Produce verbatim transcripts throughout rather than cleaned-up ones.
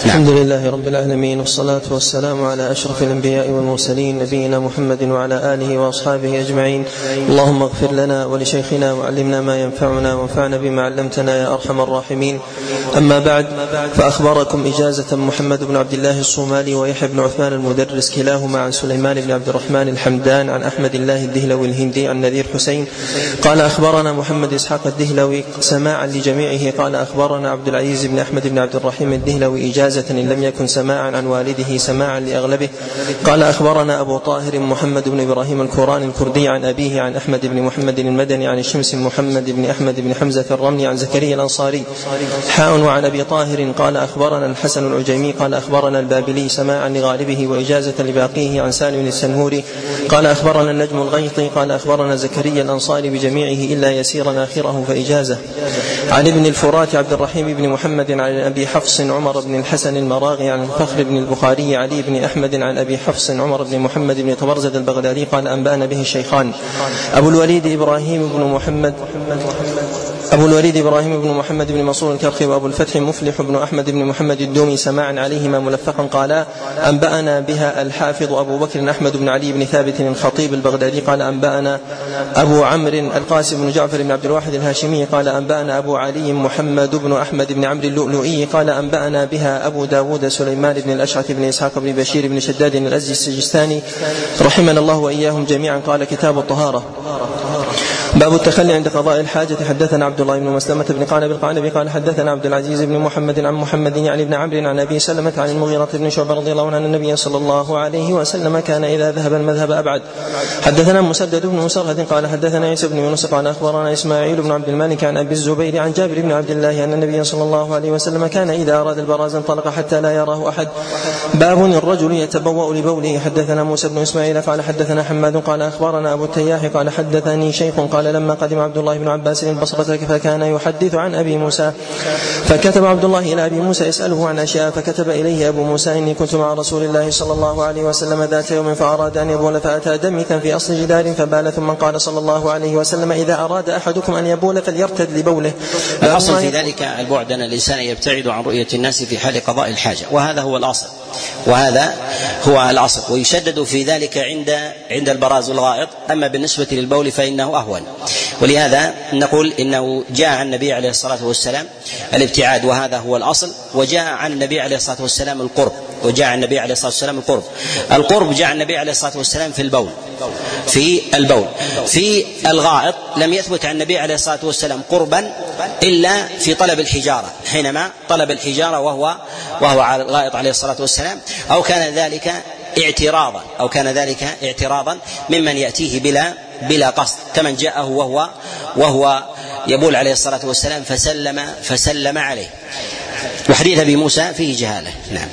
الحمد لله رب العالمين، والصلاة والسلام على أشرف الأنبياء والمرسلين، نبينا محمد وعلى آله وأصحابه أجمعين. اللهم اغفر لنا ولشيخنا وعلمنا ما ينفعنا وانفعنا بما علمتنا يا أرحم الراحمين. أما بعد، فأخبركم إجازة محمد بن عبد الله الصومالي ويحيى بن عثمان المدرس كلاهما عن سليمان بن عبد الرحمن الحمدان عن أحمد الله الدهلوي الهندي عن نذير حسين قال أخبرنا محمد إسحاق الدهلوي سماعا لجميعه قال أخبرنا عبد العزيز بن أحمد بن عبد الرحيم الدهلوي إجازة إن لم يكن سماعا عن والده سماعا لأغلبه قال أخبرنا أبو طاهر محمد بن إبراهيم الكوراني الكردي عن أبيه عن أحمد بن محمد المدني عن الشمس محمد بن أحمد بن حمزة الرملي عن زكريا الأنصاري حاء وعن أبي طاهر قال أخبرنا الحسن العجيمي قال أخبرنا البابلي سماعا لغالبه وإجازة لباقيه عن سالم السنهوري قال أخبرنا النجم الغيطي قال أخبرنا زكريا الأنصاري بجميعه إلا يسيرا آخره فإجازة عن ابن الفرات عبد الرحيم بن محمد عن أبي حفص عمر بن الحسن المراغي عن الفخر بن البخاري علي بن أحمد عن أبي حفص عمر بن محمد بن طبرزد البغدادي قال أنبأنا به الشيخان أبو الوليد إبراهيم بن محمد أبو الوليد إبراهيم بن محمد بن منصور الكرخي وأبو الفتح مفلح بن أحمد بن محمد الدومي سماعا عليهما ملفقا قالا أنبأنا بها الحافظ أبو بكر أحمد بن علي بن ثابت الخطيب البغدادي قال أنبأنا أبو عمرو القاسم بن جعفر بن عبد الواحد الهاشمي قال أنبأنا أبو علي محمد بن أحمد بن عمرو اللؤلؤي قال أنبأنا بها أبو داود سليمان بن الأشعث بن إسحاق بن بشير بن شداد الأزدي السجستاني رحمنا الله وإياهم جميعا قال كتاب الطهارة باب التخلي عند قضاء الحاجة. حدثنا عبد الله بن مسلمة بن قعنب القعنبي قال حدثنا عبد العزيز بن محمد عن محمد يعني بن عمرو عن أبي سلمة عن المغيرة بن شعبة رضي الله عنه أن النبي صلى الله عليه وسلم كان إذا ذهب المذهب أبعد. حدثنا مسدد بن مسرهد قال حدثنا عيسى بن يونس قال أخبرنا إسماعيل بن عبد المالك عن أبي الزبير عن جابر بن عبد الله أن النبي صلى الله عليه وسلم كان إذا أراد البراز انطلق حتى لا يراه أحد. باب الرجل يتبوأ لبوله. حدثنا موسى بن إسماعيل قال حدثنا حماد قال أخبرنا أبو التياح قال حدثني شيخ قال لما قدم عبد الله بن عباس البصرة فكان يحدث عن أبي موسى فكتب عبد الله إلى أبي موسى يسأله عن أشياء فكتب إليه أبو موسى إني كنت مع رسول الله صلى الله عليه وسلم ذات يوم فأراد أن يبول فأتى دمثا في أصل جدار فبال ثم قال صلى الله عليه وسلم إذا أراد أحدكم أن يبول فليرتد لبوله. الأصل في ذلك البعد أن الإنسان يبتعد عن رؤية الناس في حال قضاء الحاجة وهذا هو الأصل وهذا هو الأصل ويشدد في ذلك عند عند البراز والغائط. أما بالنسبة للبول فإنه أهون ولهذا نقول إنه جاء عن النبي عليه الصلاة والسلام الابتعاد وهذا هو الأصل وجاء عن النبي عليه الصلاة والسلام القرب وجاء عن النبي عليه الصلاة والسلام القرب القرب جاء عن النبي عليه الصلاة والسلام في البول في البول في الغائط لم يثبت عن النبي عليه الصلاة والسلام قربا إلا في طلب الحجارة حينما طلب الحجارة وهو وهو على الغائط عليه الصلاة والسلام أو كان ذلك اعتراضا أو كان ذلك اعتراضا ممن يأتيه بلا بلا قصد كمن جاءه وهو وهو يبول عليه الصلاة والسلام فسلم فسلم عليه. وحديث أبي موسى فيه جهالة. نعم.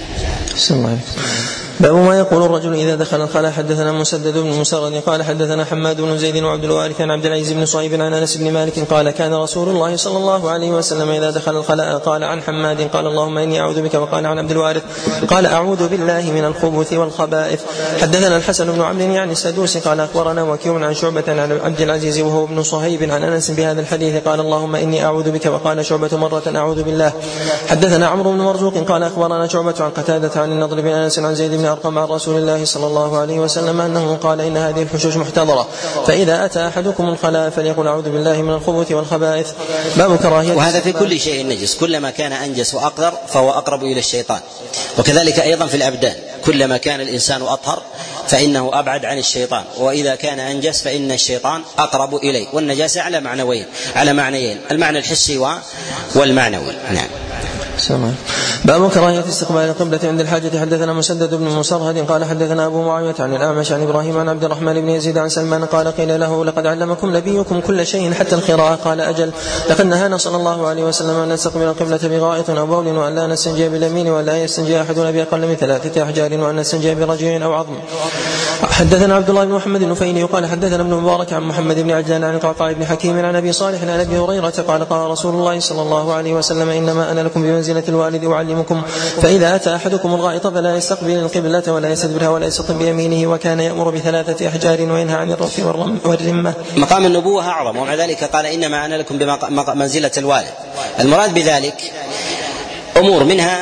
باب ما يقول الرجل إذا دخل الخلاء. حدثنا مسدد بن مسرد قال حدثنا حماد بن زيد وعبد الوارث عن عبد العزيز بن صهيب عن أنس بن مالك قال كان رسول الله صلى الله عليه وسلم إذا دخل الخلاء قال عن حماد قال اللهم إني أعوذ بك وقال عن عبد الوارث قال أعوذ بالله من الخبث والخبائث. حدثنا الحسن بن عمرو يعني السدوسي قال أخبرنا وكيع عن شعبة عن عبد العزيز وهو ابن صهيب عن أنس بهذا الحديث قال اللهم إني أعوذ بك وقال شعبة مرة أعوذ بالله. حدثنا عمرو بن مرزوق قال أخبرنا شعبة عن قتادة عن النضر بن أنس عن زيد بن أرقم عن رسول الله صلى الله عليه وسلم أنه قال إن هذه الحشوش محتضرة فإذا أتى أحدكم الخلاء فليقل أعوذ بالله من الخبث والخبائث. باب كراهية. وهذا في كل شيء نجس كلما كان أنجس وأقدر فهو أقرب إلى الشيطان وكذلك أيضا في الأبدان كلما كان الإنسان أطهر فإنه أبعد عن الشيطان وإذا كان أنجس فإن الشيطان أقرب إليه والنجاسة على معنوين على معنيين المعنى الحسي والمعنوي. نعم. سمع. باب كراهية استقبال القبلة عند الحاجة. حدثنا مسدد بن مسرهد قال حدثنا أبو معاوية عن الأعمش عن إبراهيم عن عبد الرحمن بن يزيد عن سلمان قال قيل له لقد علمكم نبيكم كل شيء حتى القراءة قال أجل لقد نهانا صلى الله عليه وسلم أن نستقبل القبلة بغائط أو بول وأن لا نستنجي باليمين ولا يستنجي أحدنا بأقل من ثلاثة أحجار وأن نستنجي برجل أو عظم. حدثنا عبد الله بن محمد النفيلي قال حدثنا ابن مبارك عن محمد بن عجلان عن قعقاع بن حكيم عن أبي صالح عن أبي هريرة قال قال رسول الله صلى الله عليه وسلم إنما أنا لكم بمنزلة الوالد أعلمكم فإذا أتى أحدكم الغائط فلا يستقبل القبلة ولا يستدبرها ولا يستطب بيمينه وكان يأمر بثلاثة أحجار وينهى عن الرف والرمة. مقام النبوة أعظم ومع ذلك قال إنما أنا لكم بمنزلة الوالد. المراد بذلك أمور منها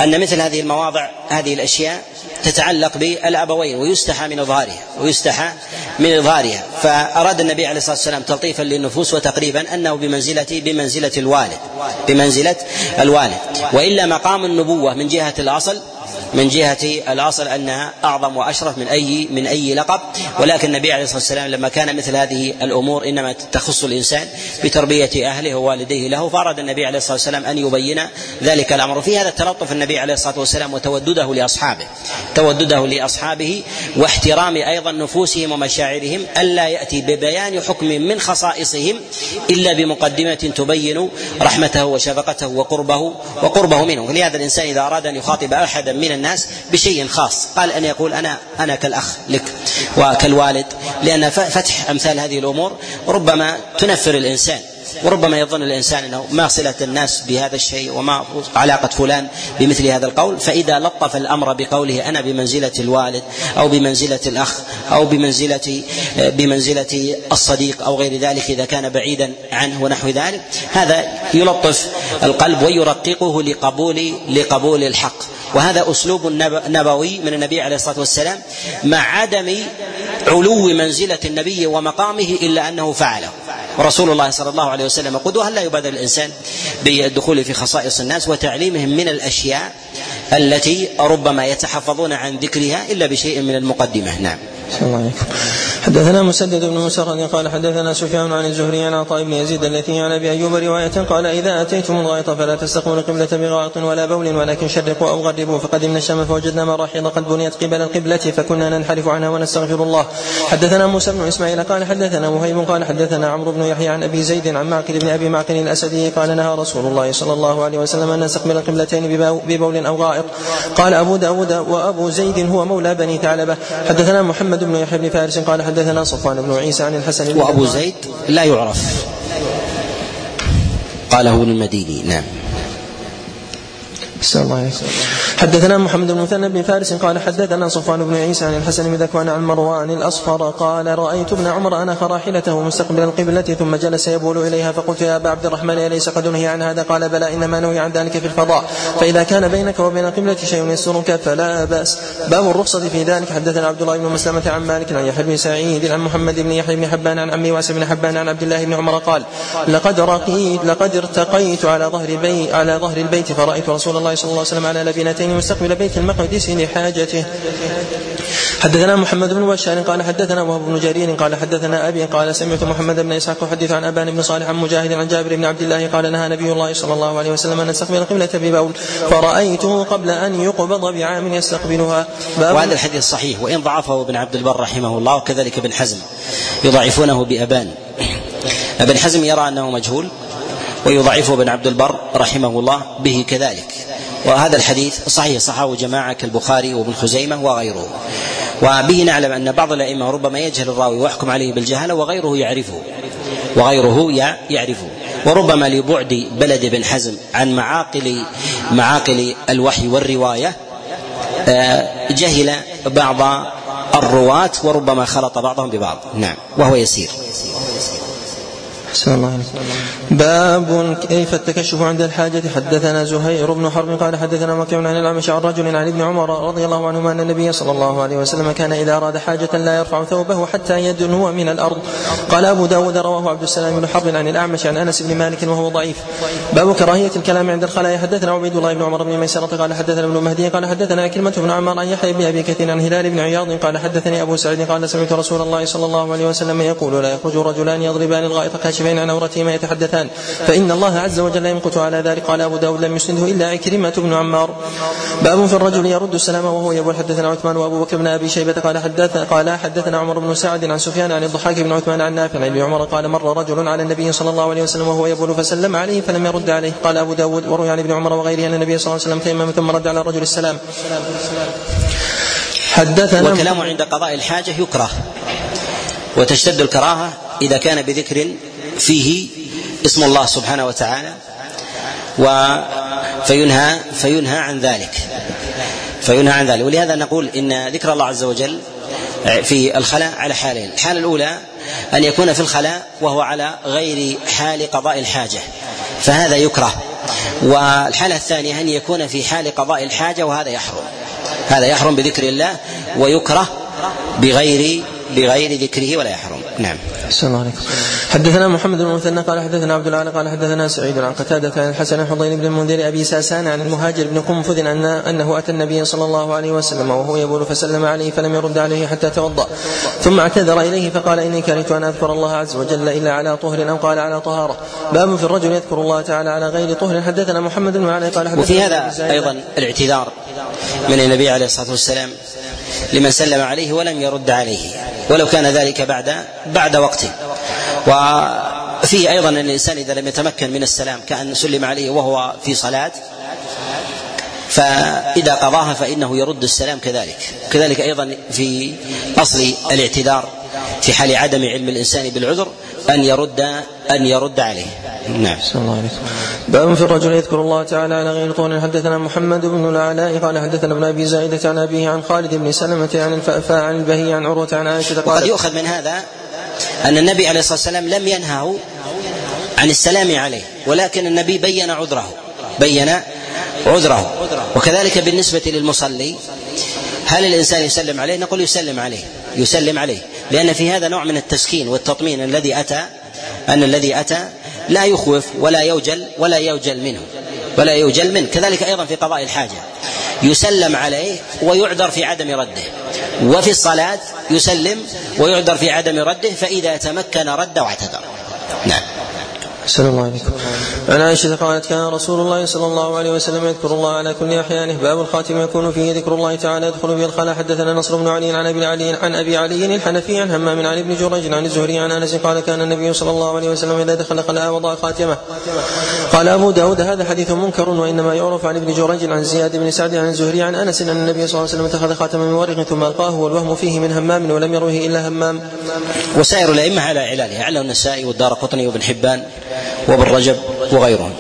أن مثل هذه المواضع هذه الأشياء تتعلق بالأبوين ويستحى من إظهارها ويستحى من إظهارها، فأراد النبي عليه الصلاة والسلام تلطيفا للنفوس وتقريبا أنه بمنزلة بمنزلة الوالد بمنزلة الوالد وإلا مقام النبوة من جهة الأصل من جهة الأصل أنها أعظم وأشرف من أي من أي لقب، ولكن النبي عليه الصلاة والسلام لما كان مثل هذه الأمور إنما تخص الإنسان بتربية أهله ووالديه له، فأراد النبي عليه الصلاة والسلام أن يبين ذلك الأمر. في هذا تلطف النبي عليه الصلاة والسلام وتودده لأصحابه تودده لأصحابه واحترام أيضا نفوسهم ومشاعرهم، ألا يأتي ببيان حكم من خصائصهم إلا بمقدمة تبين رحمته وشفقته وقربه وقربه منه. لهذا الإنسان إذا أراد أن يخاطب أحدا من الناس بشيء خاص قال أن يقول أنا أنا كالأخ لك وكالوالد، لأن فتح أمثال هذه الأمور ربما تنفر الإنسان، وربما يظن الإنسان أنه ما صلة الناس بهذا الشيء وما علاقة فلان بمثل هذا القول. فإذا لطف الأمر بقوله أنا بمنزلة الوالد أو بمنزلة الأخ أو بمنزلة بمنزلة الصديق أو غير ذلك إذا كان بعيدا عنه ونحو ذلك، هذا يلطف القلب ويرققه لقبول لقبول الحق. وهذا أسلوب نبوي من النبي عليه الصلاة والسلام مع عدم علو منزلة النبي ومقامه إلا أنه فعله. ورسول الله صلى الله عليه وسلم قدوة، لا يبادر الإنسان بالدخول في خصائص الناس وتعليمهم من الأشياء التي ربما يتحفظون عن ذكرها إلا بشيء من المقدمة. نعم. السلام عليكم. حدثنا مسدد بن مسرد قال حدثنا سفيان عن الزهري عن عطاء بن يزيد التي عن ابي ايوب روايه قال اذا اتيتم الغائط فلا تستقبلوا القبله بغائط ولا بول ولكن شرقوا او غربوا، فقدمنا الشام فوجدنا مراحيض قد بنيت قبل القبله فكنا ننحرف عنها ونستغفر الله. حدثنا موسى بن اسماعيل قال حدثنا وهيب قال حدثنا عمرو بن يحيى عن ابي زيد عن معقل بن ابي معقل الاسدي قال نهى رسول الله صلى الله عليه وسلم ان نستقبل القبلتين ببول او غائط. قال ابو داود وابو زيد هو مولى بني ثعلبه. حدثنا محمد بن يحيى بن فارس قال حدثنا صفوان بن عيسى عن الحسن. وأبو زيد لا يعرف قاله ابن المديني. نعم. السلام عليكم. حدثنا محمد بن مثنى بن فارس قال حدثنا صفوان بن عيسى عن الحسن بن ذكوان عن مروان الأصفر قال رأيت ابن عمر أنخ راحلته مستقبل القبلة ثم جلس يبول إليها فقلت يا أبا عبد الرحمن أليس قد نهي عن هذا؟ قال بلى إنما نهي عن ذلك في الفضاء، فإذا كان بينك وبين القبلة شيء يسترك فلا بأس. باب الرخصة في ذلك. حدثنا عبد الله بن مسلمة عن مالك عن يحيى بن سعيد عن محمد بن يحيى بن حبان عن عمي واسع بن حبان عن عبد الله بن عمر قال لقد رقيت لقد ارتقيت على ظهر بي على ظهر البيت فرأيت رسول الله صلى الله عليه وسلم على لبنتين مستقبل بيت المقدس لحاجته. حدثنا محمد بن بشار قال حدثنا وهب بن جرير قال حدثنا أبي قال سمعت محمد بن إسحاق يحدث عن أبان بن صالح عن مجاهد عن جابر بن عبد الله قال نهى نبي الله صلى الله عليه وسلم أن نستقبل القبلة ببول فرأيته قبل أن يقبض بعام يستقبلها. وهذا الحديث صحيح وإن ضعفه ابن عبد البر رحمه الله وكذلك ابن حزم يضعفونه بأبان. ابن حزم يرى أنه مجهول ويضعفه ابن عبد البر رحمه الله به كذلك. وهذا الحديث صحيح صححه جماعة كالبخاري وابن خزيمة وغيره، وبه نعلم أن بعض الأئمة ربما يجهل الراوي ويحكم عليه بالجهالة وغيره يعرفه وغيره يعرفه وربما لبعد بلد ابن حزم عن معاقل معاقل الوحي والرواية جهل بعض الرواة وربما خلط بعضهم ببعض. نعم. وهو يسير. السلام عليكم. باب كيف التكشف عند الحاجة. حدثنا زهير بن حرب قال حدثنا وكيع عن الأعمش عن رجل عن ابن عمر رضي الله عنهما أن النبي صلى الله عليه وسلم كان إذا أراد حاجة لا يرفع ثوبه حتى يدنو من الأرض. قال أبو داود رواه عبد السلام بن حرب عن الأعمش عن أنس بن مالك وهو ضعيف. باب كراهية الكلام عند الخلاء. حدثنا عبيد الله بن عمر بن ميسرة قال حدثنا ابن مهدي قال حدثنا كلمة بن عمار عن يحيى بن أبي كثير عن هلال بن عياض قال حدثني أبو سعيد قال سمعت رسول الله صلى الله عليه وسلم يقول لا يخرج رجلان يضربان الغائط كاشفين عن عورتهما يتحدثان فإن الله عز وجل يمقت على ذلك. قال أبو داود لم يسنده إلا عكرمة بن عمار. باب في الرجل يرد السلام وهو يقول. حدثنا عثمان وأبو بكر بن أبي شيبة قال حدثنا قال حدثنا عمر بن سعد عن سفيان عن الضحاك بن عثمان عن نافع عن ابن عمر قال مر رجل على النبي صلى الله عليه وسلم وهو يقول فسلم عليه فلم يرد عليه. قال أبو داود وروي عن ابن عمر وغيره أن النبي صلى الله عليه وسلم تيمم ثم رد على الرجل السلام. حدثنا والكلام عند قضاء الحاجة يكره وتشتد الكراهة إذا كان بذكر فيه اسم الله سبحانه وتعالى فينهى فينهى عن ذلك فينهى عن ذلك ولهذا نقول إن ذكر الله عز وجل في الخلاء على حالين. الحالة الأولى أن يكون في الخلاء وهو على غير حال قضاء الحاجة فهذا يكره، والحالة الثانية أن يكون في حال قضاء الحاجة، وهذا يحرم، هذا يحرم بذكر الله، ويكره بغير بغير ذكره ولا يحرم. نعم. السلام عليكم. حدثنا محمد بن المثنى قال حدثنا عبد العال قال حدثنا سعيد عن قتادة عن الحسن عن حضير بن المنذر أبي ساسان عن المهاجر بن قنفذ أن أنه أتى النبي صلى الله عليه وسلم وهو يبول فسلم عليه فلم يرد عليه حتى توضأ، ثم اعتذر إليه فقال إني كرهت أن أذكر الله عز وجل إلا على طهر أو قال على طهارة. باب في الرجل يذكر الله تعالى على غير طهر. حدثنا محمد بن علي قال حدثنا. وفي هذا أيضا الاعتذار من النبي عليه الصلاة والسلام لمن سلم عليه ولم يرد عليه، ولو كان ذلك بعد بعد وقت. وفيه أيضا أن الإنسان إذا لم يتمكن من السلام كأن سلم عليه وهو في صلاة، فإذا قضاها فإنه يرد السلام كذلك. كذلك أيضا في أصل الاعتذار في حال عدم علم الإنسان بالعذر أن يرد أن يرد عليه. نعم. الله عليكم. باب في الرجل يذكر الله تعالى على غير طول. حدثنا محمد بن العلاء قال حدثنا ابن أبي زائدة عن أبيه عن خالد بن سلمة عن الفأفاء عن البهي عن عروة عن عائشة. وقد يؤخذ من هذا أن النبي عليه الصلاة والسلام لم ينهه عن السلام عليه، ولكن النبي بين عذره بين عذره وكذلك بالنسبة للمصلي، هل الإنسان يسلم عليه؟ نقول يسلم عليه يسلم عليه لأن في هذا نوع من التسكين والتطمين الذي أتى أن الذي أتى لا يخوف ولا يوجل ولا يوجل منه ولا يوجل منه. كذلك أيضا في قضاء الحاجة يسلم عليه ويعذر في عدم رده، وفي الصلاة يسلم ويعذر في عدم رده، فإذا تمكن رد واعتذر. نعم. السلام الله عليكم. عن عائشة قالت كان رسول الله صلى الله عليه وسلم يذكر الله على كل أحيانه. باب الخاتم يكون فيه ذكر الله تعالى يدخل به الخلاء. حدثنا نصر بن علي عن أبي علي عن أبي علي الحنفي عن همام عن ابن جريج عن الزهري عن أنس قال كان النبي صلى الله عليه وسلم إذا دخل خلاء وضع خاتمه. قال أبو داود هذا حديث منكر، وإنما يعرف عن ابن جريج عن زياد بن سعد عن الزهري عن أنس أن النبي صلى الله عليه وسلم اتخذ خاتما من ورق ثم ألقاه والوهم فيه من همام ولم يروه إلا همام. وسائر الأئمة على علالها، على النسائي والدارقطني وابن حبان وابن رجب وغيرهم.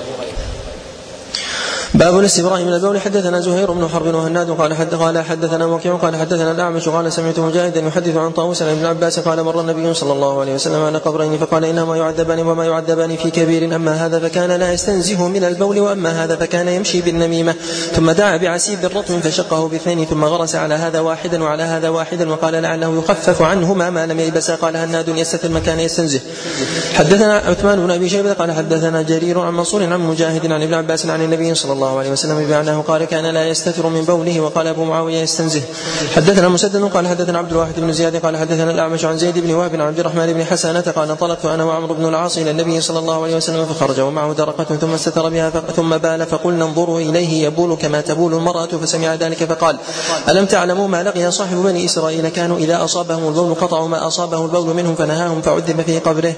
باب الاستبراء من البول. حدثنا زهير بن حرب وهناد قال حد قال حدثنا وكيع قال حدثنا الأعمش قال سمعت مجاهدا يحدث عن طاووس عن ابن عباس قال مر النبي صلى الله عليه وسلم على قبرين فقال إنهما يعذبان وما يعذبان في كبير، أما هذا فكان لا يستنزه من البول وأما هذا فكان يمشي بالنميمة. ثم دعا بعسيب رطب فشقه باثنين ثم غرس على هذا واحدا وعلى هذا واحدا وقال لعله يخفف عنهما ما لم يلبسا. قال هناد يستتر مكان يستنزه. حدثنا عثمان بن أبي شيبة قال حدثنا جرير عن منصور عن مجاهد عن ابن عباس عن النبي صلى الله عليه وسلم بأنه قال كان لا يستتر من بوله. وقال أبو معاوية يستنزه. حدثنا مسدد قال حدثنا عبد الواحد بن زياد قال حدثنا الأعمش عن زيد بن وهب عن عبد الرحمن بن حسانة قال انطلقت أنا وعمرو بن العاص إلى النبي صلى الله عليه وسلم فخرج ومعه درقة ثم استتر بها ثم بال فقلنا انظروا إليه يبول كما تبول المرأة. فسمع ذلك فقال ألم تعلموا ما لقي صاحب بني إسرائيل كانوا إذا أصابهم البول قطعوا ما أصابه البول منهم فنهاهم فعذب في قبره.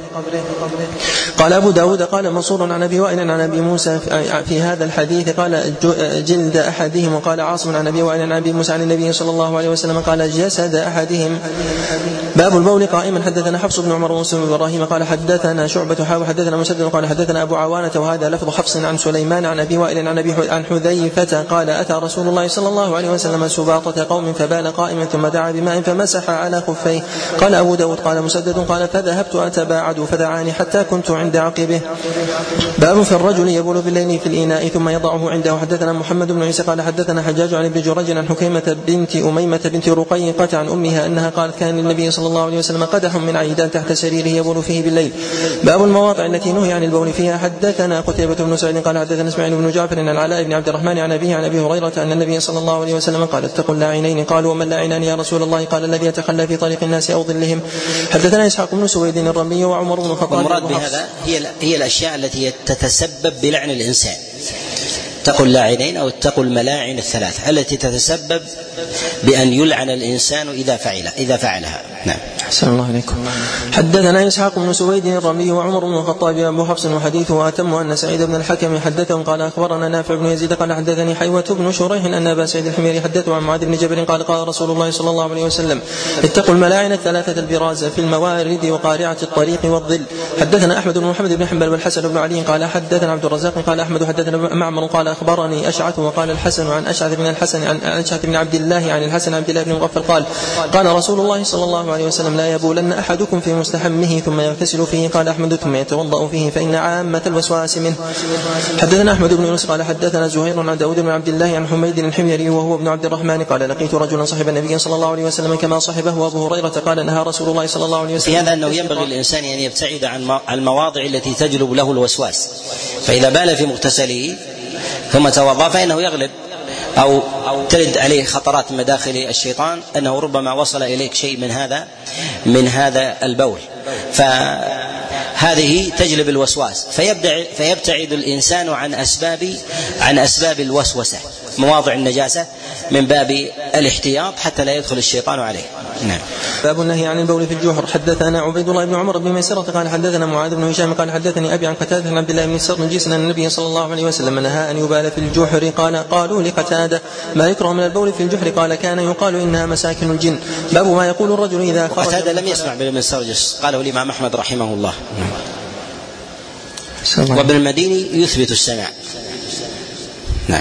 قال أبو داود قال منصور عن أبي وائل عن أبي موسى في هذا الحديث قال جلد أحدهم. وقال عاصم عن أبي وائل عن أبي موسى عن النبي صلى الله عليه وسلم قال جسد أحدهم. باب البول قائما. حدثنا حفص بن عمر ومسلم بن إبراهيم قال حدثنا شعبة حاوى حدثنا مسدد قال حدثنا أبو عوانة وهذا لفظ حفص عن سليمان عن أبي وائل عن أبي عن حذيفة قال أتى رسول الله صلى الله عليه وسلم سباطة قوم فبال قائما ثم دعا بماء فمسح على خفيه. قال أبو داود قال مسدد قال فذهبت أتباعد فدعاني حتى كنت عند عقبه. باب في الرجل يبول بالليل في الإناء ثم يضعه عنده. حدثنا محمد بن عيسى قال حدثنا حجاج عن ابن جريج عن حكيمة بنت أميمة بنت رقيقة عن أمها أنها قالت كان للنبي صلى الله عليه وسلم قدح من عيدان تحت سريره يبول فيه بالليل. باب المواضع التي نهي عن البول فيها. حدثنا قتيبة بن سعيد قال حدثنا اسماعيل بن جعفر عن العلاء بن عبد الرحمن عن أبيه عن أبي هريرة أن النبي صلى الله عليه وسلم قال اتقوا اللاعنين. قالوا ومن لاعنان يا رسول الله؟ قال الذي يتخلى في طريق الناس أو ظلهم. حدثنا إسحاق بن سويد الرمي وعمر بن الخطاب. المراد بهذا هي هي الأشياء التي تتسبب بلعن الإنسان. اتقوا اللاعنين أو اتقوا الملاعن الثلاث التي تتسبب بأن يلعن الإنسان إذا فعل إذا فعلها. نعم. أحسن الله عليكم. حدثنا إسحاق بن سويد الرمي وعمر بن الخطاب أبو حفص وحديثه أتم أن سعيد بن الحكم حدثهم قال أخبرنا نافع بن يزيد قال حدثني حيوة بن شريح أن أبا سعيد الحميري حدثه عن معاذ بن جبل قال قال رسول الله صلى الله عليه وسلم اتقوا الملاعن الثلاثة البراز في الموارد وقارعة الطريق والظل. حدثنا أحمد بن محمد بن حنبل والحسن بن علي قال حدثنا عبد الرزاق قال أحمد حدثنا معمر قال أخبرني أشعث وقال الحسن عن أشعث بن الحسن عن أشعث بن عبد الله عن الحسن عبد الله بن مغفل قال قال رسول الله صلى الله عليه وسلم وسلم لا يبولن أحدكم في مستحمه ثم يغتسل فيه قال أحمد ثم يتوضأ فيه فإن عامة الوسواس منه. حدثنا أحمد بن يونس قال حدثنا زهير عن داود بن عبد الله عن حميد الحميري وهو ابن عبد الرحمن قال لقيت رجلا صحب النبي صلى الله عليه وسلم كما صحبه أبو هريرة قال نهى رسول الله صلى الله عليه وسلم. في هذا أنه ينبغي الإنسان أن يبتعد عن المواضع التي تجلب له الوسواس، فإذا بال في مغتسله ثم توضأ فإنه يغلب أو ترد عليه خطرات مداخل الشيطان أنه ربما وصل إليك شيء من هذا من هذا البول، فهذه تجلب الوسواس، فيبتعد الإنسان عن أسباب عن أسباب الوسوسة مواضع النجاسة من باب الاحتياط حتى لا يدخل الشيطان عليه. نعم. باب النهي عن البول في الجحر. حدثنا عبيد الله بن عمر بن ميسرة قال حدثنا معاذ بن هشام قال حدثني أبي عن قتادة عن عبد الله بن السرنجيس أن النبي صلى الله عليه وسلم نهى أن يبال في الجحر. قال قالوا لقتادة ما يكره من البول في الجحر؟ قال كان يقال إنها مساكن الجن. باب ما يقول الرجل إذا خرج. قتادة لم يسمع بن السرنجيس، قاله الإمام أحمد رحمه الله. وابن المديني يثبت السماع. نعم.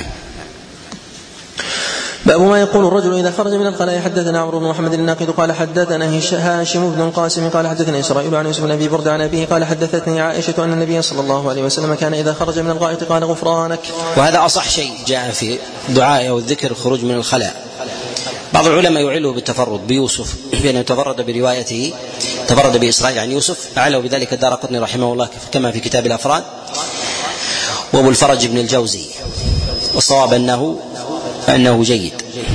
باب ما يقول الرجل إذا خرج من الخلاء. حدثنا عمرو بن محمد الناقد قال حدثنا هاشم بن القاسم قال حدثنا إسرائيل عن يوسف بن أبي برد عن أبيه قال حدثتني عائشة أن النبي صلى الله عليه وسلم كان إذا خرج من الغائط قال غفرانك. وهذا أصح شيء جاء في دعاء أو الذكر الخروج من الخلاء. بعض العلماء يعله بالتفرد بيوسف بأنه تفرد بروايته تفرد بإسرائيل عن يوسف، أعلوا بذلك الدارقطني رحمه الله كما في كتاب الأفراد وأبو الفرج بن الجوزي، والصواب أنه أنه جيد.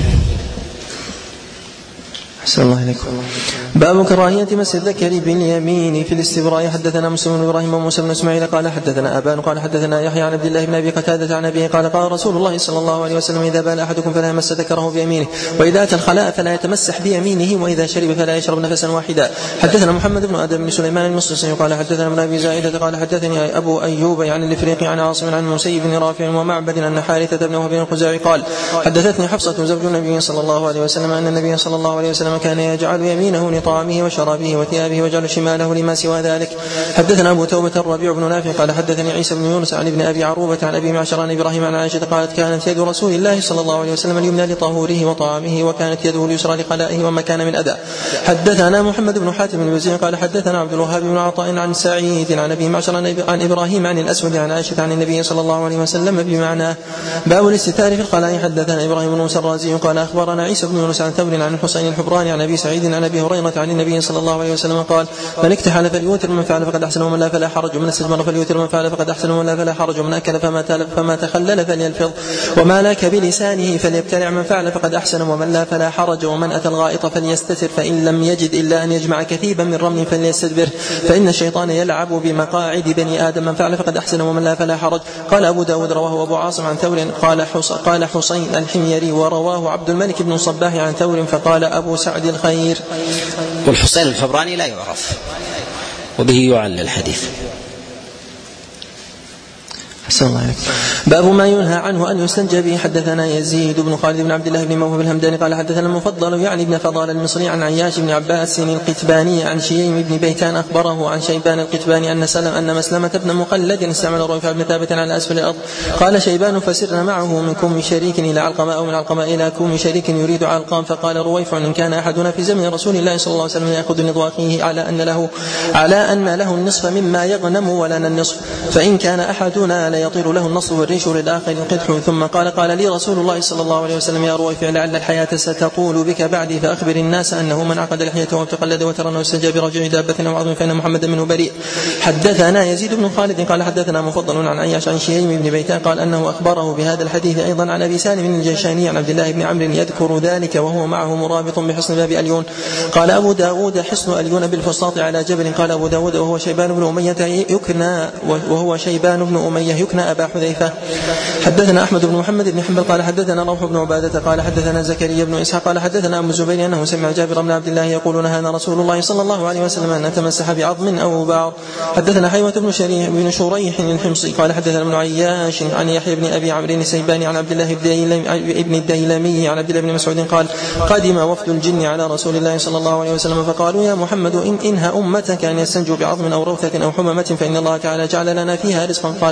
أحسن الله إليكم. باب كراهية مس الذكر باليمين في الاستبراء. حدثنا مسلم بن إبراهيم وموسى بن إسماعيل قال حدثنا أبان قال حدثنا يحيى عن عبد الله بن أبي قتادة عن أبيه قال قال رسول الله صلى الله عليه وسلم إذا بال أحدكم فلا يمس ذكره بيمينه، وإذا أتى الخلاء فلا يتمسح بيمينه، وإذا شرب فلا يشرب نفسا واحدا. حدثنا محمد بن آدم بن سليمان المصري قال حدثنا ابن أبي زائدة قال حدثني أبو أيوب عن الإفريقي عن عاصم عن موسى بن رافع ومعبد أن حارثة بن وهب الخزاعي قال حدثتني حفصة زوج النبي صلى الله عليه وسلم أن النبي صلى الله عليه وسلم كان يجعل يمينه لطعامه وشرابه وثيابه وجعل شماله لما سوى ذلك. حدثنا أبو توبة الربيع بن نافع قال حدثني عيسى بن يونس عن ابن أبي عروبة عن أبي معشر عن إبراهيم عن عائشة قالت كانت يد رسول الله صلى الله عليه وسلم اليمنى لطهوره وطعامه، وكانت يده اليسرى لخلائه وما كان من أذى. حدثنا محمد بن حاتم الوزيع قال حدثنا عبد الوهاب بن عطاء عن سعيد عن أبي معشر عن إبراهيم عن الأسود عن عائشة عن النبي صلى الله عليه وسلم بمعناه. باب الاستتار في الخلاء. حدثنا إبراهيم بن موسى الرازي قال أخبرنا عيسى بن يونس عن ثور عن الحسين الحبراني عن أبي سعيد عن أبي هريرة عن النبي صلى الله عليه وسلم قال من اكتحل فليوتر ومن فعل فقد أحسن ومن لا فلا حرج، ومن استجمر فليوتر ومن فعل فقد أحسن ومن لا فلا حرج، ومن أكل فما, فما تخلل فليلفظ، وما لك بلسانه فليبتلع، من فعل فقد أحسن ومن لا فلا حرج، ومن أتى الغائط فليستتر، فإن لم يجد إلا أن يجمع كثيبا من رمل فليستدبر، فإن الشيطان يلعب بمقاعد بني آدم، من فعل فقد أحسن ومن لا فلا حرج. قال أبو داود رواه أبو عاصم عن ثور قال, حص قال حسين الحميري ورواه عبد الملك بن صباح عن ثور فقال أبو سعد الخير. والحسين الحبراني لا يعرف وبه يعلل الحديث. باب ما ينهى عنه أن يستنجى به. حدثنا يزيد بن خالد بن عبد الله بن موهب الهمداني قال حدثنا المفضل يعني ابن فضال المصري عن عياش بن عباس القتباني عن شييم بن بيتان أخبره عن شيبان القتباني أن سلم أن مسلمة بن مقلد استعمل رويفع بن ثابت على أسفل الأرض. قال شيبان فسرنا معه من كوم شريك إلى علقماء أو من علقماء إلى كوم شريك يريد علقام، فقال رويفع إن كان أحدنا في زمن رسول الله صلى الله عليه وسلم يأخذ نضو أخيه على أن له على أن له النصف مما يغنم ولنا النصف، فإن كان أحدنا لا يطير له النصف والريش للآخر القدح. ثم قال قال لي رسول الله صلى الله عليه وسلم يا رويفع لعل الحياة ستطول بك بعدي، فأخبر الناس أنه من عقد لحيته وتقلد وترى واستنجى برجع دابة أو عظم فإن محمدا منه بريء. حدثنا يزيد بن خالد قال حدثنا مفضل عن عياش عن شييم بن بيتان قال أنه أخبره بهذا الحديث أيضا عن أبي سالم الجيشاني عن عبد الله بن عمرو يذكر ذلك وهو معه مرابط بحصن باب أليون. قال أبو داود حصن أليون بالفسطاط على جبل. قال أبو داود وهو شيبان بن أمية يكنى وهو شيبان بن أمية يكنى أبا حذيفة. حدثنا أحمد بن محمد بن حنبل قال حدثنا روح بن عبادة قال حدثنا زكريا بن إسحاق قال حدثنا أبو الزبير أنه سمع جابر بن عبد الله يقول نهانا رسول الله صلى الله عليه وسلم أن نتمسح بعظم أو بعض. حدثنا حيوة بن شريح بن شريح الحمصي قال حدثنا ابن عياش عن يحيى بن أبي عمرو السيباني عن عبد الله بن الديلمي عن عبد الله بن مسعود قال قدم وفد الجن على رسول الله صلى الله عليه وسلم فقالوا يا محمد إن إنها أمتك أن يستنجوا بعظم أو روثة أو حممة فإن الله تعالى جعل لنا فيها رزقا. قال فنهى رسول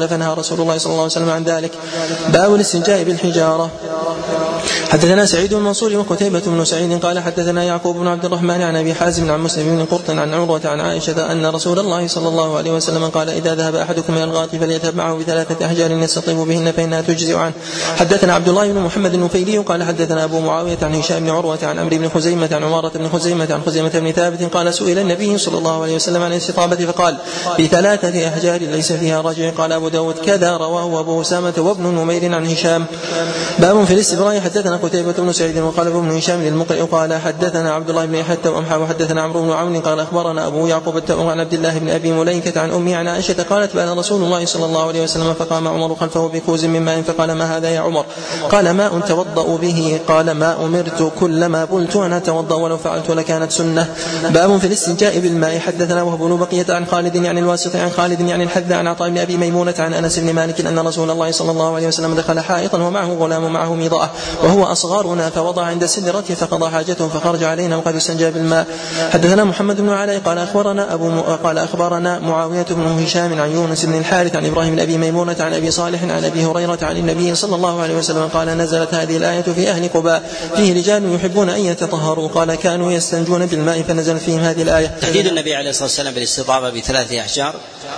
رسول الله صلى الله عليه وسلم عن ذلك. باب الاستنجاء بالحجارة. حدثنا سعيد بن منصور وقتيبة بن سعيد قال حدثنا يعقوب بن عبد الرحمن عن أبي حازم عن مسلم بن قرط عن عروة عن عائشة أن رسول الله صلى الله عليه وسلم قال إذا ذهب أحدكم إلى الغائط فليذهب معه بثلاثة أحجار يستطيب بهن فإنها تجزئ عنه. حدثنا عبد الله بن محمد النفيلي قال حدثنا أبو معاوية عن هشام بن عروة عن عمرو بن خزيمة عن عمارة بن خزيمة عن خزيمة بن ثابت قال سئل النبي صلى الله عليه وسلم عن الاستطابة فقال بثلاثة أحجار ليس فيها رجع. قال أبو داود كذا رواه أبو أسامة وابن نمير عن هشام. باب في الاستبراء. حدثنا قتيبة بن سعيد وقال ابن هشام للمقرئ قال حدثنا عبد الله بن يحيى التوأمحى وحدثنا عمرو بن عون قال أخبرنا أبو يعقوب التوأم عن عبد الله بن أبي مليكة عن أمي عن عائشة قالت بأن رسول الله صلى الله عليه وسلم فقام عمر خلفه بكوز من ماء فقال ما هذا يا عمر؟ قال ماء توضأ به. قال ما أمرت كلما قلت أنا أتوضأ ولو فعلت لكانت سنة. باب في الاستنجاء بالماء. حدثنا وهب بن بقية عن خالد يعني الواسط عن خالد يعني الحذا عن عطاء بن أبي ميمونة عن أنس بن مالك أن رسول الله صلى الله عليه وسلم دخل حائطا ومعه غلام معه ميضاء وهو أصغرنا فوضع عند سدرة فقضى حاجته فخرج علينا وقد استنجى بالماء. حدثنا محمد بن علي قال أخبرنا أبو م... قال أخبرنا معاوية بن هشام عن يونس بن الحارث عن إبراهيم بن أبي ميمونة عن أبي صالح عن أبي هريرة عن النبي صلى الله عليه وسلم قال نزلت هذه الآية في أهل قباء فيه رجال يحبون أن يتطهروا قال كانوا يستنجون بالماء فنزل فيهم هذه الآية. تحديد النبي عليه الصلاة والسلام بالاستطابة بثلاثة أحجار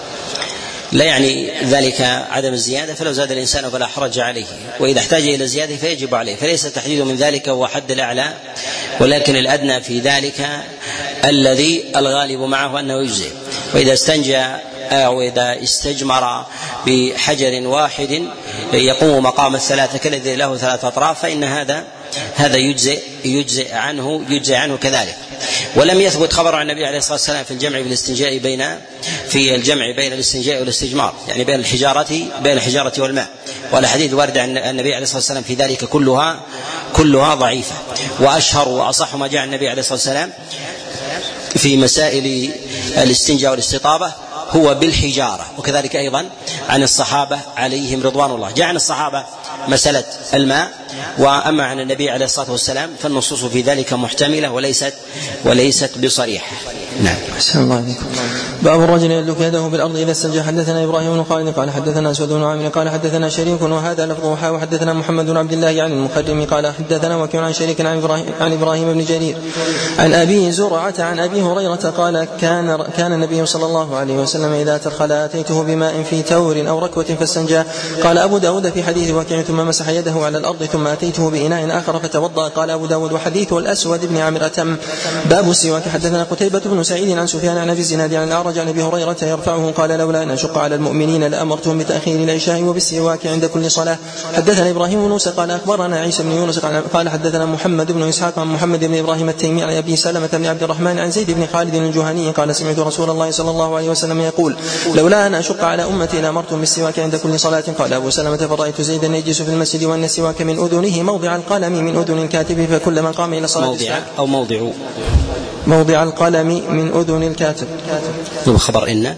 لا يعني ذلك عدم الزيادة، فلو زاد الإنسان فلا حرج عليه، وإذا احتاج إلى زيادة فيجب عليه، فليس التحديد من ذلك هو حد الأعلى، ولكن الأدنى في ذلك الذي الغالب معه أنه يجزئ. وإذا استنجى أو إذا استجمر بحجر واحد يقوم مقام الثلاثة كالذي له ثلاثة أطراف فإن هذا هذا يجزئ يجزئ عنه يجزئ عنه كذلك. ولم يثبت خبر عن النبي عليه الصلاة والسلام في الجمع بالاستنجاء بين في الجمع بين الاستنجاء والاستجمار، يعني بين الحجارة بين الحجارة والماء، والأحاديث واردة عن النبي عليه الصلاة والسلام في ذلك كلها كلها ضعيفة. وأشهر وأصح ما جاء النبي عليه الصلاة والسلام في مسائل الاستنجاء والاستطابة هو بالحجارة، وكذلك أيضا عن الصحابة عليهم رضوان الله. جاء عن الصحابة مسألة الماء، وأما عن النبي عليه الصلاة والسلام فالنصوص في ذلك محتملة وليست وليست بصريحة. نعم. أحسن الله عليكم. باب الرجل يدلك يده بالأرض إذا استنجى. حدثنا إبراهيم بن خالد قال حدثنا أسود بن عامر قال حدثنا شريك وهذا لفظه، وحدثنا محمد بن عبد الله عن المخرم قال حدثنا وكيع عن شريك عن إبراهيم عن إبراهيم بن جرير عن أبي زرعة عن أبي هريرة قال كان كان النبي صلى الله عليه وسلم إذا تدخل آتيته بماء في تور أو ركوة فاستنجى. قال أبو داود في حديث وكيع ثم مسح يده على الأرض ثم أتيته بإناء آخر فتوضأ. قال أبو داود وحديث الأسود بن عامر أتم. باب السواك. حدثنا قتيبة بن سعيد عن سفيان عن أبي الزناد عن الأعرج عن أبي هريرة يرفعه قال لولا أن أشق على المؤمنين لأمرتهم بتأخير العشاء وبالسواك عند كل صلاة. حدثنا إبراهيم بن موسى قال أخبرنا عيسى بن يونس قال حدثنا محمد بن إسحاق عن محمد بن إبراهيم التيمي عن أبي سلمة بن عبد الرحمن عن زيد بن خالد الجهني قال سمعت رسول الله صلى الله عليه وسلم يقول لولا أن أشق على أمتي لأمرتهم بالسواك عند كل صلاة. قال أبو سلمة فرأيت زيدا يجلس في المسجد وأن السواك من أذنه موضع القلم من أذن الكاتب فكلما قام إلى صلاة موضع أو موضع موضع القلم من أذن الكاتب. خبر إن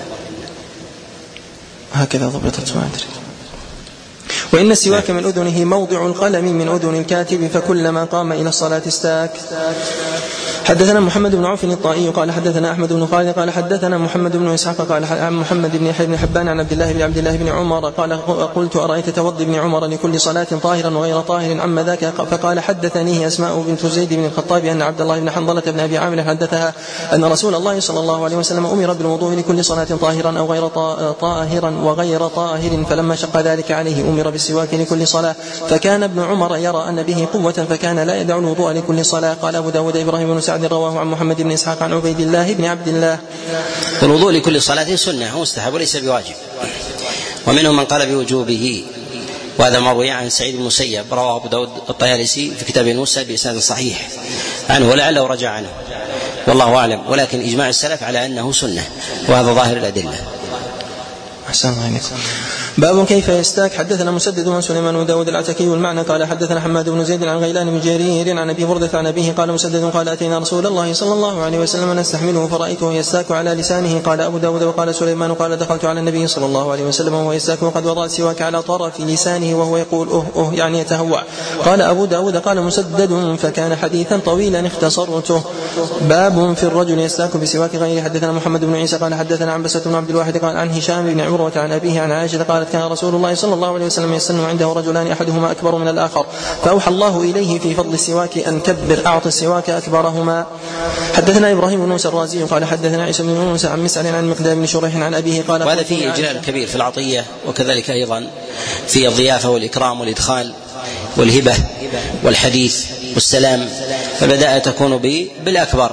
هكذا ضبطت ما أدري. وإن السواك من أذنه موضع القلم من أذن الكاتب فكلما قام إلى الصلاة استاك. حدثنا محمد بن عوف الطائي قال حدثنا أحمد بن خالد قال حدثنا محمد بن إسحاق قال عن محمد بن يحيى بن حبان عن عبد الله بن عبد الله بن عمر قال قلت أرأيت توضي ابن عمر لكل صلاة طاهرا وغير طاهر عما ذاك؟ فقال حدثنيه أسماء بنت زيد بن الخطاب أن عبد الله بن حنظلة بن أبي عامر حدثها أن رسول الله صلى الله عليه وسلم أمر بالوضوء لكل صلاة طاهرا أو غير طاهرا وغير طاهر، فلما شق ذلك عليه أمر بالسواك لكل صلاة، فكان ابن عمر يرى أن به قوة فكان لا يدع الوضوء لكل صلاة. قال أبو داود إبراهيم بن سعد رواه عن محمد بن إسحاق عن عبيد الله بن عبد الله. الوضوء لكل صلاة سنة مستحب وليس بواجب، ومنهم من قال بوجوبه، وهذا مروي عن سعيد بن المسيب رواه أبو داود الطيالسي في كتاب الموسى بإسناد صحيح عنه ولعله رجع عنه والله أعلم، ولكن إجماع السلف على أنه سنة وهذا ظاهر الأدلة. أحسن الله عليكم. باب كيف يستاك. حدثنا مسدد بن سليمان وداود العتكي والمعنى قال حدثنا حماد بن زيد عن غيلان بن جرير عن أبي بردة عن أبيه قال مسدد قال أتينا رسول الله صلى الله عليه وسلم نستحمله فرأيته يستاك على لسانه. قال أبو داود وقال سليمان قال دخلت على النبي صلى الله عليه وسلم وهو يستاك وقد وضع السواك على طرف لسانه وهو يقول أه أه يعني يتهوع. قال أبو داود قال مسدد فكان حديثا طويلا اختصرته. باب في الرجل يستاك بسواك غيره. حدثنا محمد بن عيسى قال حدثنا عنبسة بن عبد الواحد قال عن هشام بن عروة عن أبيه عن عائشة قال قالت كان رسول الله صلى الله عليه وسلم يستن عنده رجلان أحدهما أكبر من الآخر فأوحى الله إليه في فضل السواك أن كبر أعط السواك أكبرهما. حدثنا إبراهيم بن موسى الرازي قال حدثنا عيسى بن موسى عن مسعر عن مقدام بن شريح عن أبيه قال وهذا فيه إجلال كبير في العطية وكذلك أيضا في الضيافة والإكرام والإدخال والهبة والحديث والسلام، فبدأ تكون بالأكبر،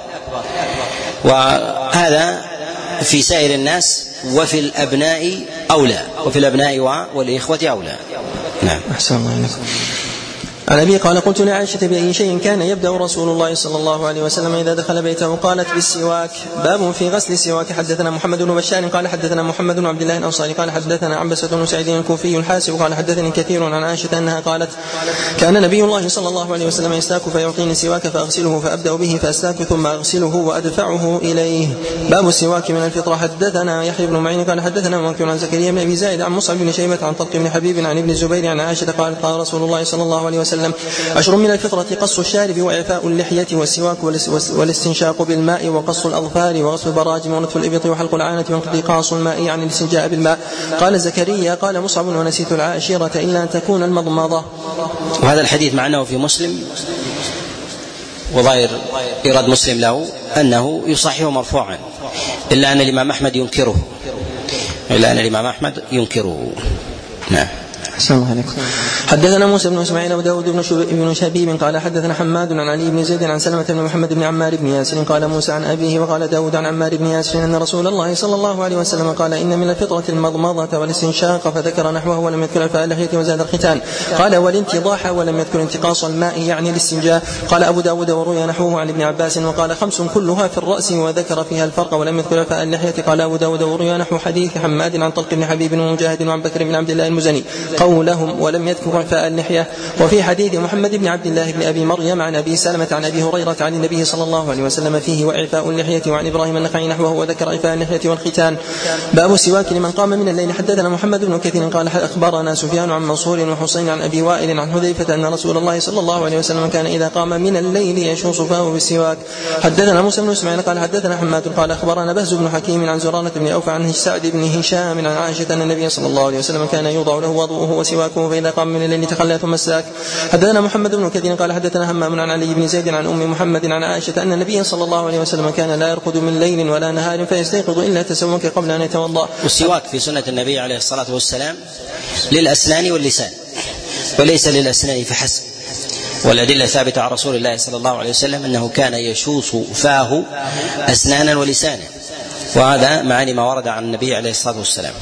وهذا في سائر الناس وفي الأبناء أولى، وفي الأبناء والإخوة أولى. نعم. أحسن الله إليكم. عن أبي قال قلت لعائشة بأي شيء كان يبدأ رسول الله صلى الله عليه وسلم إذا دخل بيته؟ قالت بالسواك. باب في غسل السواك. حدثنا محمد بن بشار قال حدثنا محمد بن عبد الله الأنصاري قال حدثنا عنبسة بن سعيد الكوفي الحاسب قال حدثني كثير عن عائشة أنها قالت كان نبي الله صلى الله عليه وسلم يستاك فيعطيني سواك فأغسله فأبدأ به فأستاك ثم أغسله وأدفعه إليه. باب السواك من الفطرة. حدثنا يحيى بن معين قال حدثنا منكر عن زكريا بن أبي زايد عن مصعب بن شيبة عن طلق بن حبيب عن ابن الزبير عن عائشة قال قال رسول الله صلى الله عليه وسلم عشر من الفطرة قص الشارب وإعفاء اللحية والسواك والاستنشاق بالماء وقص الأظفار وغسل البراجم ونتف الإبط وحلق العانة وانقضاص الماء عن الاستنجاء بالماء. قال زكريا قال مصعب ونسيت العاشرة إلا أن تكون المضمضة. وهذا الحديث معناه في مسلم وظاهر إيراد مسلم له أنه يصححه مرفوعا إلا أن الإمام أحمد ينكره إلا أن الإمام أحمد ينكره. نعم. حدثنا موسى بن اسماعيل وداود بن شبيب قال حدثنا حماد عن علي بن زيد عن سلمة بن محمد بن عمار بن ياسر قال موسى عن أبيه وقال داود عن عمار بن ياسر أن رسول الله صلى الله عليه وسلم قال إن من الفطرة المضمضة والاستنشاق فذكر نحوه ولم يذكر إعفاء اللحية وزاد الختان. قال والانتضاح ولم يذكر انتقاص الماء يعني الاستنجاء. قال أبو داود وروي نحوه عن ابن عباس وقال خمس كلها في الرأس وذكر فيها الفرق ولم يذكر إعفاء اللحية. قال أبو داود وروي نحو حديث حماد عن طلق بن حبيب ومجاهد وعن بكر بن عبد الله المزني قولهم ولم يذكر إعفاء اللحية. وفي حديث محمد بن عبد الله بن أبي مريم عن أبي سلمة عن أبي هريرة عن النبي صلى الله عليه وسلم فيه وإعفاء اللحية وعن إبراهيم النخعي نحوه وذكر إعفاء اللحية والختان. باب السواك لمن قام من الليل. حدثنا محمد بن كثير قال أخبرنا سفيان عن منصور وحسين عن أبي وائل عن حذيفة أن رسول الله صلى الله عليه وسلم كان إذا قام من الليل يشوص فاه بالسواك. حدثنا موسى بن اسماعيل قال حدثنا حماد قال أخبرنا بهز بن حكيم عن زرارة بن أوفى عن سعد بن هشام عن عائشة أن النبي صلى الله عليه وسلم كان يوضع له وضوءه وسواكه فإذا قام من الليل تخلى ثم الساك. حدثنا محمد بن كثير قال حدثنا همام عن علي بن زيد عن أم محمد عن عائشة أن النبي صلى الله عليه وسلم كان لا يرقد من ليل ولا نهار فيستيقظ إلا تسوك قبل أن يتوضأ. والسواك في سنة النبي عليه الصلاة والسلام للأسنان واللسان وليس للأسنان فحسب، والأدلة ثابتة عن رسول الله صلى الله عليه وسلم أنه كان يشوص فاه أسنانا ولسانا، وهذا معاني ما ورد عن النبي عليه الصلاة والسلام.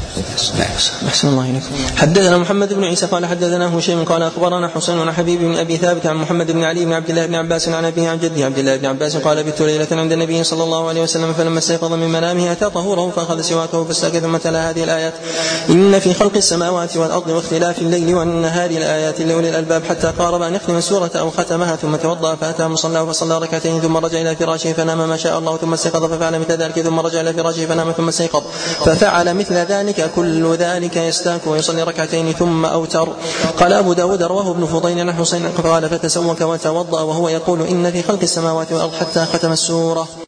أحسن الله إليكم. حدثنا محمد بن عيسى قال حدثنا هشيم قال أخبرنا حسين عن حبيب بن أبي ثابت عن محمد بن علي بن عبد الله بن عباس عن أبيه عن جده عبد الله بن عباس قال بت ليلة عند النبي صلى الله عليه وسلم فلما استيقظ من منامه أتى طهوره فأخذ سواكه فاستاك ثم تلا هذه الآيات إن في خلق السماوات والأرض واختلاف الليل والنهار لآيات لأولي الألباب حتى قارب أن يختم السورة أو ختمها ثم توضأ فأتى مصلاه فصلى ركعتين ثم رجع إلى فراشه فنام ما شاء الله ثم استيقظ ففعل مثل ذلك ثم رجع إلى فراشه فنام ثم استيقظ ففعل مثل ذلك كل ذلك يستاك ويصلي ركعتين ثم أوتر. قال أبو داود رواه ابن فضيل عن حسين قال فتسوك وتوضأ وهو يقول إن في خلق السماوات والأرض حتى ختم السورة.